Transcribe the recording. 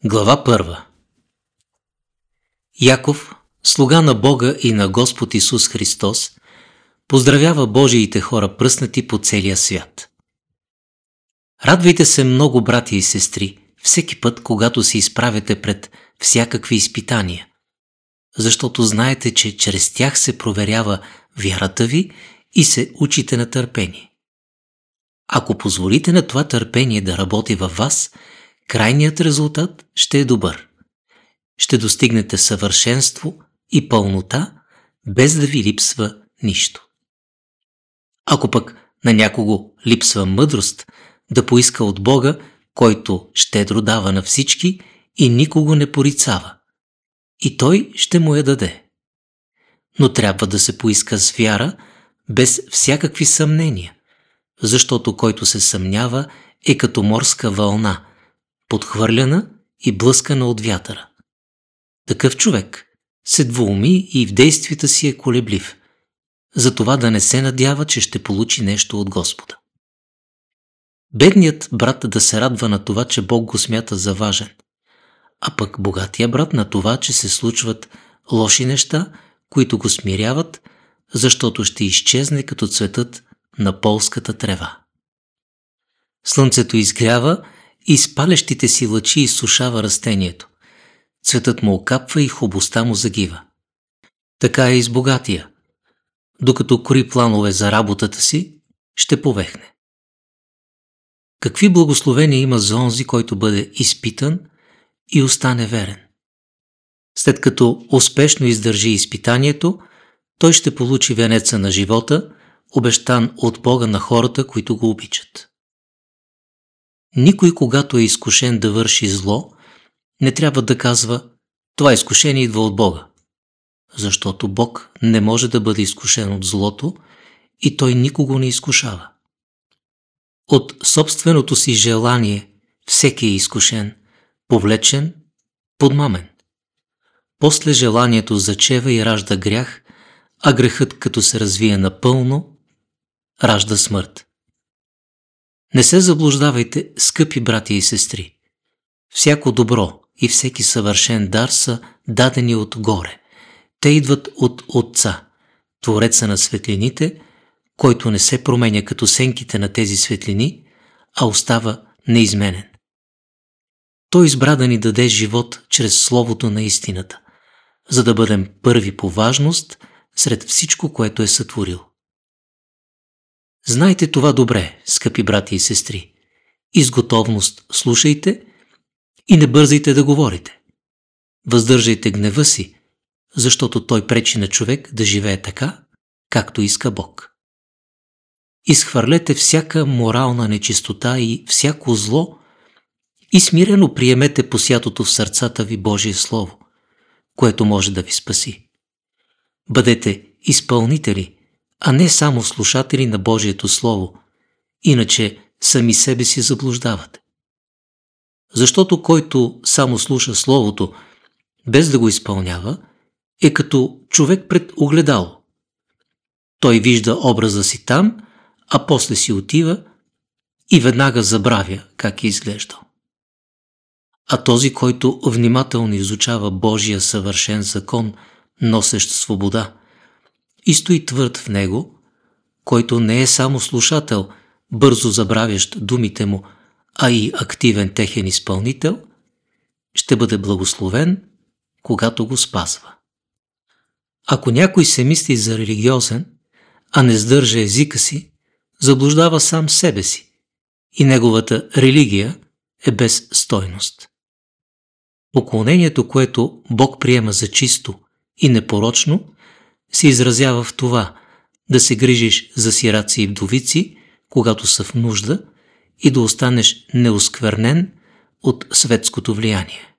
Глава 1. Яков, слуга на Бога и на Господ Исус Христос, поздравява Божиите хора пръснати по целия свят. Радвайте се много, братя и сестри, всеки път, когато се изправяте пред всякакви изпитания, защото знаете, че чрез тях се проверява вярата ви и се учите на търпение. Ако позволите на това търпение да работи във вас, крайният резултат ще е добър. Ще достигнете съвършенство и пълнота, без да ви липсва нищо. Ако пък на някого липсва мъдрост, да поиска от Бога, който щедро дава на всички и никого не порицава, и Той ще му я даде. Но трябва да се поиска с вяра, без всякакви съмнения, защото който се съмнява е като морска вълна, подхвърляна и блъскана от вятъра. Такъв човек се двууми и в действията си е колеблив, затова да не се надява, че ще получи нещо от Господа. Бедният брат да се радва на това, че Бог го смята за важен, а пък богатия брат на това, че се случват лоши неща, които го смиряват, защото ще изчезне като цветът на полската трева. Слънцето изгрява и с палещите си лъчи изсушава растението. Цветът му окапва и хубостта му загива. Така е и с богатия. Докато крои планове за работата си, ще повехне. Какви благословения има за онзи, който бъде изпитан и остане верен? След като успешно издържи изпитанието, той ще получи венеца на живота, обещан от Бога на хората, които го обичат. Никой, когато е изкушен да върши зло, не трябва да казва: това изкушение идва от Бога, защото Бог не може да бъде изкушен от злото и Той никого не изкушава. От собственото си желание всеки е изкушен, повлечен, подмамен. После желанието зачева и ражда грях, а грехът, като се развие напълно, ражда смърт. Не се заблуждавайте, скъпи братя и сестри. Всяко добро и всеки съвършен дар са дадени отгоре. Те идват от Отца, Твореца на светлините, който не се променя като сенките на тези светлини, а остава неизменен. Той избра да ни даде живот чрез Словото на истината, за да бъдем първи по важност сред всичко, което е сътворил. Знайте това добре, скъпи брати и сестри, и с готовност слушайте и не бързайте да говорите. Въздържайте гнева си, защото той пречи на човек да живее така, както иска Бог. Изхвърлете всяка морална нечистота и всяко зло и смирено приемете посятото в сърцата ви Божие Слово, което може да ви спаси. Бъдете изпълнители, а не само слушатели на Божието Слово, иначе сами себе си заблуждавате. Защото който само слуша Словото, без да го изпълнява, е като човек пред огледало. Той вижда образа си там, а после си отива и веднага забравя как е изглеждал. А този, който внимателно изучава Божия съвършен закон, носещ свобода, и стои твърд в него, който не е само слушател, бързо забравящ думите му, а и активен техен изпълнител, ще бъде благословен, когато го спазва. Ако някой се мисли за религиозен, а не сдържа езика си, заблуждава сам себе си и неговата религия е без стойност. Поклонението, което Бог приема за чисто и непорочно, се изразява в това да се грижиш за сираци и вдовици, когато са в нужда, и да останеш неосквернен от светското влияние.